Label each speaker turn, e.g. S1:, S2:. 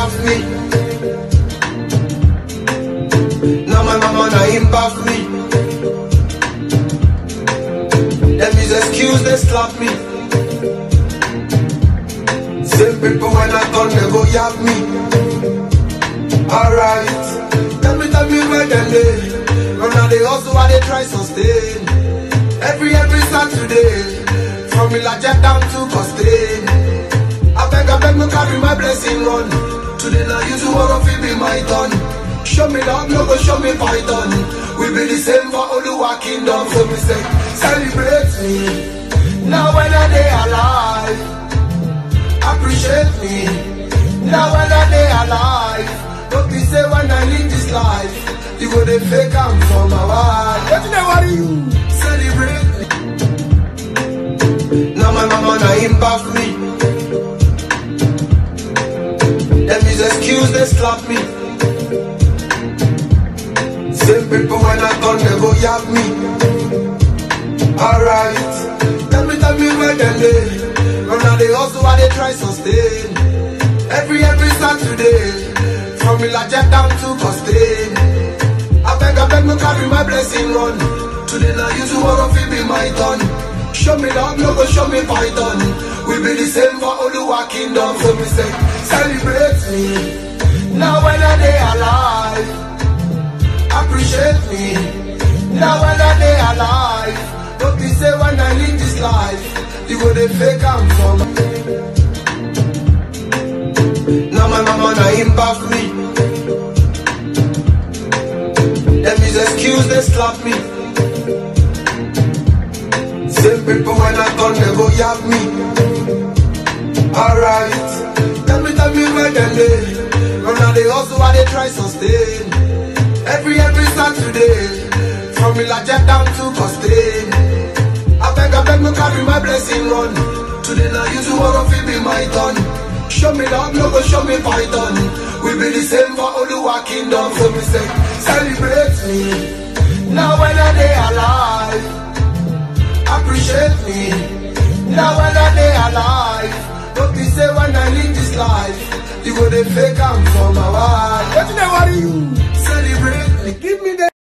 S1: laugh me. Now my mama na him bath me. Them is excuse, they slap me. Same people when I come, they go yap me. Alright, tell me where they live. Run out they hustle while they try sustain. Every Saturday, from Ilajet down to Costain. I beg me carry my blessing run. Today now you tomorrow feel be my turn. Show me love, no go show me python. We be the same for Oluwa kingdom. So we say, celebrate me. Now when I day alive, appreciate me. Now when I day alive, don't be say when I live this life, you go the fake am for my wife. Don't you know what you celebrate me. Now my mama na him bath me. Them is excuse, they slap me. Same people when I come, they go yap me. Alright, tell me where they live. Run out they hustle while they try sustain. Every Saturday, from Ilajet down to Costain. I beg me carry my blessing run. Today now you tomorrow feel be my turn. Show me love, no go show me python. We be the same for Oluwa kingdom. So we say, celebrate me. Now when I day alive, appreciate me. Now when I day alive, don't be say when I live this life, you go the fake am for me. Now my mama na him bath me. Them is excuse, they slap me. Same people when I come, they go yap me. Alright, tell me where they live. Run out they hustle while they try sustain. Every Saturday, from Ilajet down to Costain. I beg me carry my blessing run. Today now you tomorrow feel be my turn. Show me love, no go show me python. We be the same for Oluwa kingdom. So we say, celebrate me. Now when I day alive, appreciate me. Now when I day alive, don't be say when I live this life, you go the fake am for my wife. Don't you know what you celebrate me? Give me the